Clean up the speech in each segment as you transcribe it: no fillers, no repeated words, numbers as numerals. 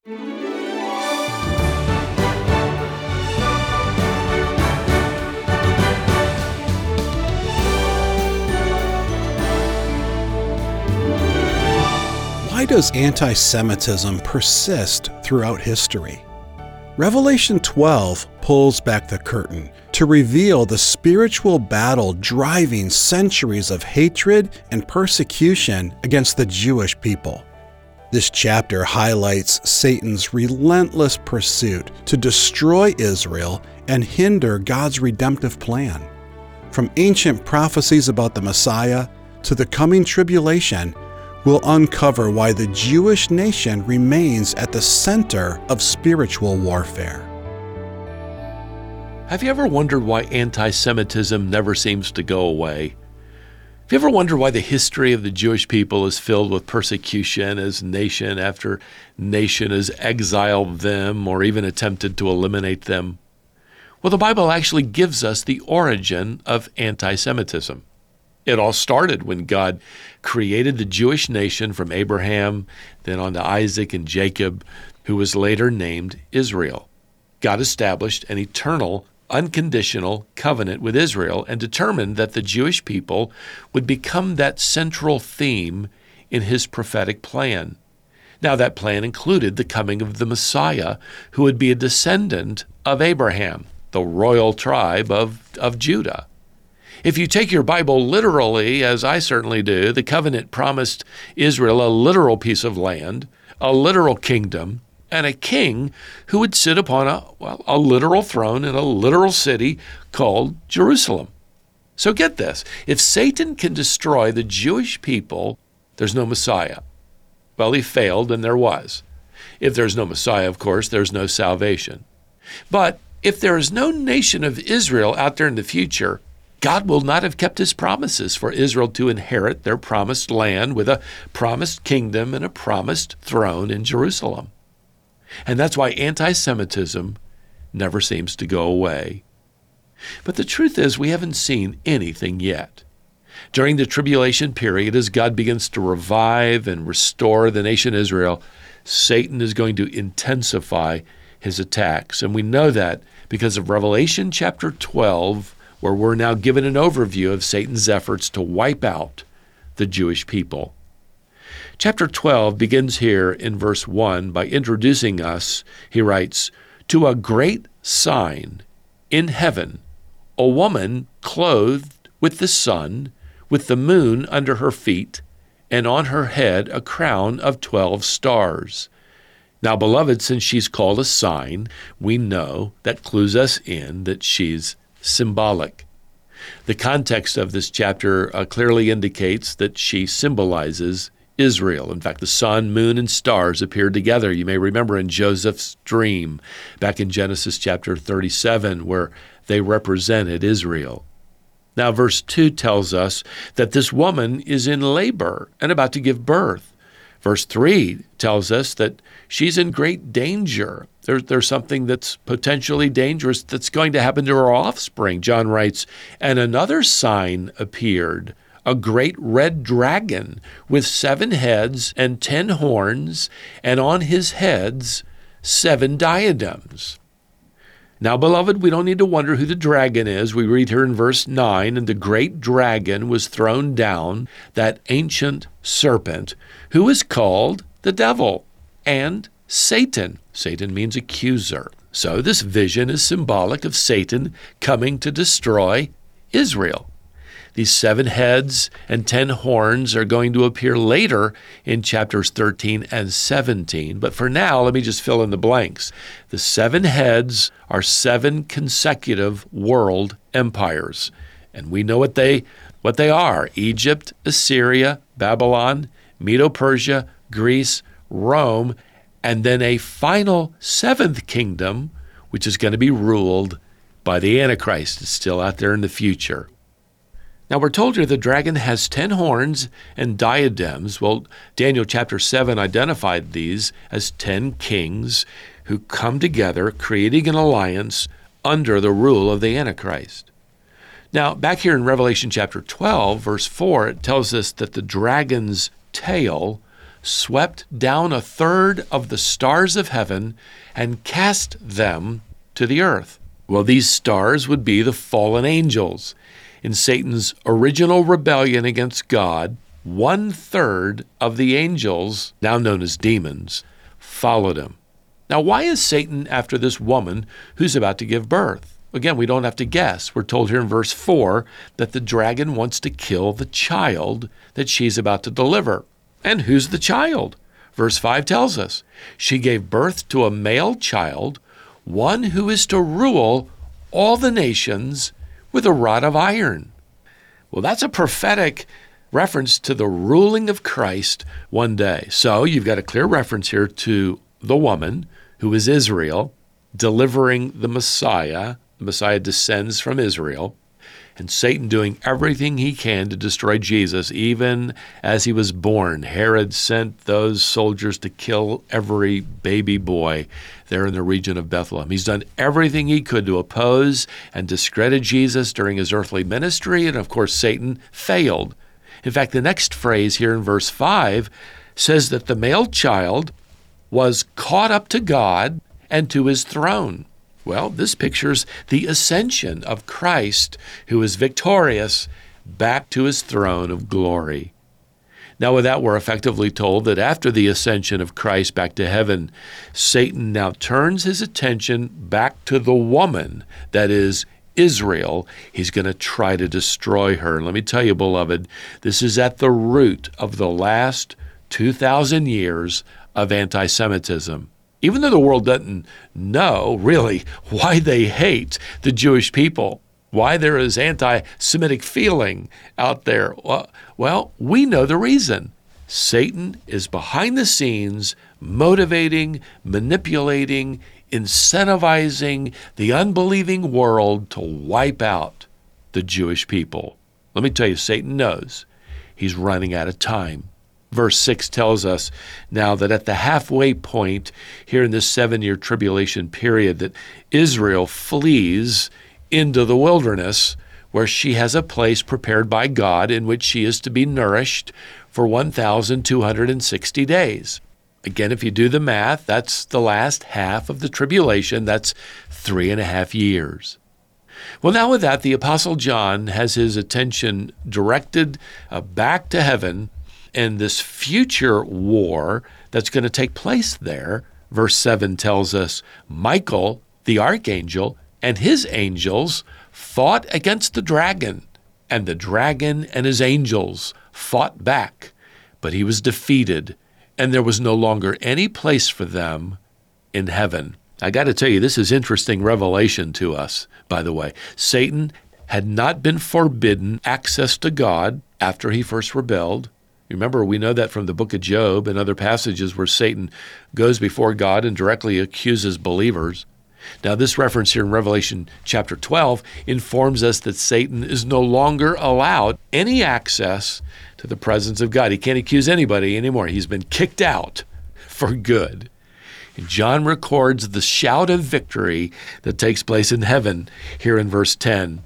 Why does anti-Semitism persist throughout history? Revelation 12 pulls back the curtain to reveal the spiritual battle driving centuries of hatred and persecution against the Jewish people. This chapter highlights Satan's relentless pursuit to destroy Israel and hinder God's redemptive plan. From ancient prophecies about the Messiah to the coming tribulation, we'll uncover why the Jewish nation remains at the center of spiritual warfare. Have you ever wondered why anti-Semitism never seems to go away? Have you ever wondered why the history of the Jewish people is filled with persecution as nation after nation has exiled them or even attempted to eliminate them? Well, the Bible actually gives us the origin of anti-Semitism. It all started when God created the Jewish nation from Abraham, then on to Isaac and Jacob, who was later named Israel. God established an eternal, unconditional covenant with Israel and determined that the Jewish people would become that central theme in his prophetic plan. Now, that plan included the coming of the Messiah, who would be a descendant of Abraham, the royal tribe of Judah. If you take your Bible literally, as I certainly do, the covenant promised Israel a literal piece of land, a literal kingdom, and a king who would sit upon a literal throne in a literal city called Jerusalem. So get this, if Satan can destroy the Jewish people, there's no Messiah. Well, he failed and there was. If there's no Messiah, of course, there's no salvation. But if there is no nation of Israel out there in the future, God will not have kept his promises for Israel to inherit their promised land with a promised kingdom and a promised throne in Jerusalem. And that's why anti-Semitism never seems to go away. But the truth is, we haven't seen anything yet. During the tribulation period, as God begins to revive and restore the nation Israel, Satan is going to intensify his attacks. And we know that because of Revelation chapter 12, where we're now given an overview of Satan's efforts to wipe out the Jewish people. Chapter 12 begins here in verse 1 by introducing us, he writes, "To a great sign in heaven, a woman clothed with the sun, with the moon under her feet, and on her head a crown of 12 stars." Now, beloved, since she's called a sign, we know that clues us in that she's symbolic. The context of this chapter clearly indicates that she symbolizes Israel. In fact, the sun, moon, and stars appeared together. You may remember in Joseph's dream back in Genesis chapter 37, where they represented Israel. Now, verse 2 tells us that this woman is in labor and about to give birth. Verse 3 tells us that she's in great danger. There's something that's potentially dangerous that's going to happen to her offspring. John writes, "And another sign appeared, a great red dragon with 7 heads and 10 horns, and on his heads 7 diadems." Now, beloved, we don't need to wonder who the dragon is. We read here in verse 9, "And the great dragon was thrown down, that ancient serpent, who is called the devil and Satan." Satan means accuser. So this vision is symbolic of Satan coming to destroy Israel. These 7 heads and 10 horns are going to appear later in chapters 13 and 17. But for now, let me just fill in the blanks. The 7 heads are 7 consecutive world empires. And we know what they are: Egypt, Assyria, Babylon, Medo-Persia, Greece, Rome, and then a final 7th kingdom, which is going to be ruled by the Antichrist. It's still out there in the future. Now, we're told here the dragon has 10 horns and diadems. Well, Daniel chapter 7 identified these as 10 kings who come together, creating an alliance under the rule of the Antichrist. Now, back here in Revelation chapter 12, verse 4, it tells us that the dragon's tail swept down a third of the stars of heaven and cast them to the earth. Well, these stars would be the fallen angels. In Satan's original rebellion against God, 1/3 of the angels, now known as demons, followed him. Now, why is Satan after this woman who's about to give birth? Again, we don't have to guess. We're told here in verse 4 that the dragon wants to kill the child that she's about to deliver. And who's the child? Verse 5 tells us, she gave birth to a male child, one who is to rule all the nations with a rod of iron. Well, that's a prophetic reference to the ruling of Christ one day. So you've got a clear reference here to the woman, who is Israel, delivering the Messiah. The Messiah descends from Israel, and Satan doing everything he can to destroy Jesus. Even as he was born, Herod sent those soldiers to kill every baby boy there in the region of Bethlehem. He's done everything he could to oppose and discredit Jesus during his earthly ministry, and of course Satan failed. In fact, the next phrase here in verse 5 says that the male child was caught up to God and to his throne. Well, this pictures the ascension of Christ, who is victorious, back to his throne of glory. Now, with that, we're effectively told that after the ascension of Christ back to heaven, Satan now turns his attention back to the woman, that is, Israel. He's going to try to destroy her. And let me tell you, beloved, this is at the root of the last 2,000 years of anti-Semitism. Even though the world doesn't know, really, why they hate the Jewish people, why there is anti-Semitic feeling out there, well, we know the reason. Satan is behind the scenes, motivating, manipulating, incentivizing the unbelieving world to wipe out the Jewish people. Let me tell you, Satan knows he's running out of time. Verse 6 tells us now that at the halfway point here in this 7-year tribulation period, that Israel flees into the wilderness, where she has a place prepared by God in which she is to be nourished for 1,260 days. Again, if you do the math, that's the last half of the tribulation. That's 3.5 years. Well, now with that, the Apostle John has his attention directed back to heaven and this future war that's going to take place there. Verse 7 tells us, Michael, the archangel, and his angels fought against the dragon, and the dragon and his angels fought back, but he was defeated, and there was no longer any place for them in heaven. I got to tell you, this is interesting revelation to us, by the way. Satan had not been forbidden access to God after he first rebelled. Remember, we know that from the book of Job and other passages where Satan goes before God and directly accuses believers. Now, this reference here in Revelation chapter 12 informs us that Satan is no longer allowed any access to the presence of God. He can't accuse anybody anymore. He's been kicked out for good. And John records the shout of victory that takes place in heaven here in verse 10.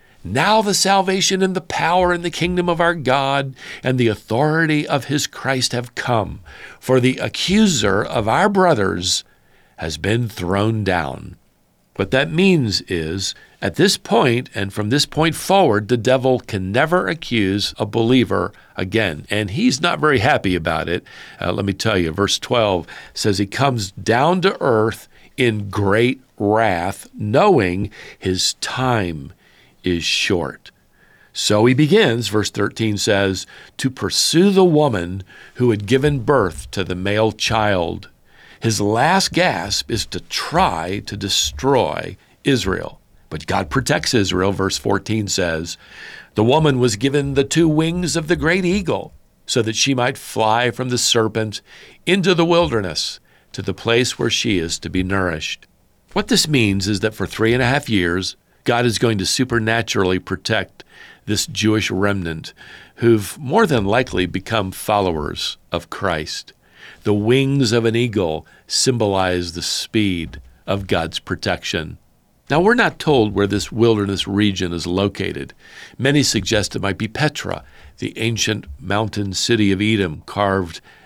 Now the salvation and the power and the kingdom of our God and the authority of his Christ have come, for the accuser of our brothers has been thrown down. What that means is, at this point and from this point forward, the devil can never accuse a believer again. And he's not very happy about it. Let me tell you, verse 12 says he comes down to earth in great wrath, knowing his time is short. So he begins, verse 13 says, to pursue the woman who had given birth to the male child. His last gasp is to try to destroy Israel. But God protects Israel. Verse 14 says, the woman was given the 2 wings of the great eagle, so that she might fly from the serpent into the wilderness, to the place where she is to be nourished. What this means is that for 3.5 years, God is going to supernaturally protect this Jewish remnant who've more than likely become followers of Christ. The wings of an eagle symbolize the speed of God's protection. Now, we're not told where this wilderness region is located. Many suggest it might be Petra, the ancient mountain city of Edom, carved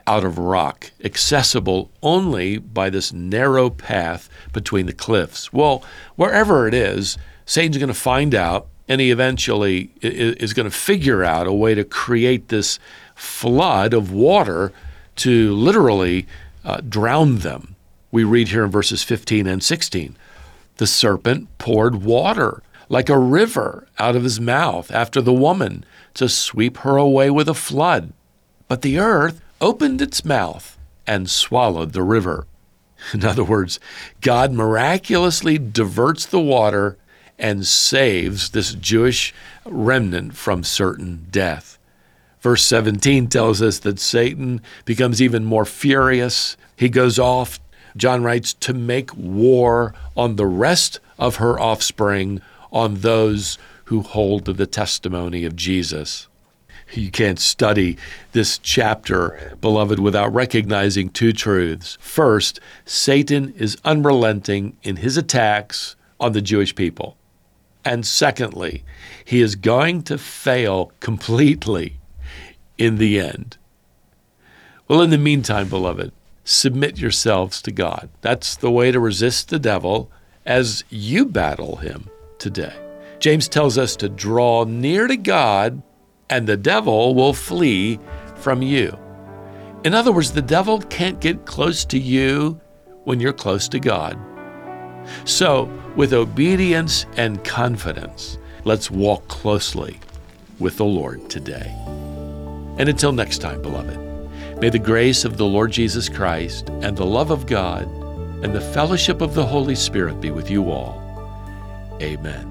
out of rock, accessible only by this narrow path between the cliffs. Well, wherever it is, Satan's going to find out, and he eventually is going to figure out a way to create this flood of water to literally drown them. We read here in verses 15 and 16, the serpent poured water like a river out of his mouth after the woman to sweep her away with a flood. But the earth opened its mouth and swallowed the river. In other words, God miraculously diverts the water and saves this Jewish remnant from certain death. Verse 17 tells us that Satan becomes even more furious. He goes off, John writes, to make war on the rest of her offspring, on those who hold to the testimony of Jesus. You can't study this chapter, beloved, without recognizing two truths. First, Satan is unrelenting in his attacks on the Jewish people. And secondly, he is going to fail completely in the end. Well, in the meantime, beloved, submit yourselves to God. That's the way to resist the devil as you battle him today. James tells us to draw near to God, and the devil will flee from you. In other words, the devil can't get close to you when you're close to God. So, with obedience and confidence, let's walk closely with the Lord today. And until next time, beloved, may the grace of the Lord Jesus Christ and the love of God and the fellowship of the Holy Spirit be with you all. Amen.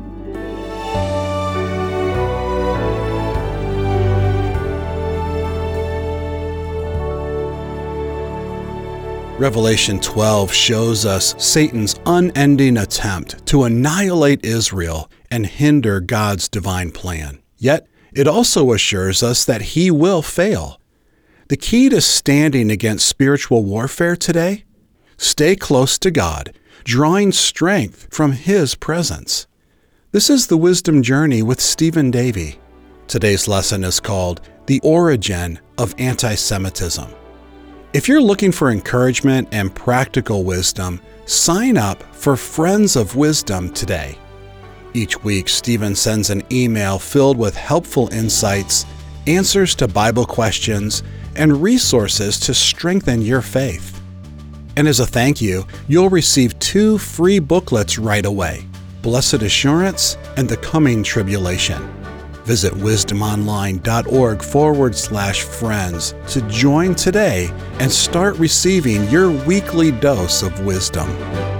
Revelation 12 shows us Satan's unending attempt to annihilate Israel and hinder God's divine plan. Yet, it also assures us that he will fail. The key to standing against spiritual warfare today? Stay close to God, drawing strength from his presence. This is the Wisdom Journey with Stephen Davey. Today's lesson is called The Origin of Anti-Semitism. If you're looking for encouragement and practical wisdom, sign up for Friends of Wisdom today. Each week, Stephen sends an email filled with helpful insights, answers to Bible questions, and resources to strengthen your faith. And as a thank you, you'll receive 2 free booklets right away, Blessed Assurance and The Coming Tribulation. Visit wisdomonline.org/friends to join today and start receiving your weekly dose of wisdom.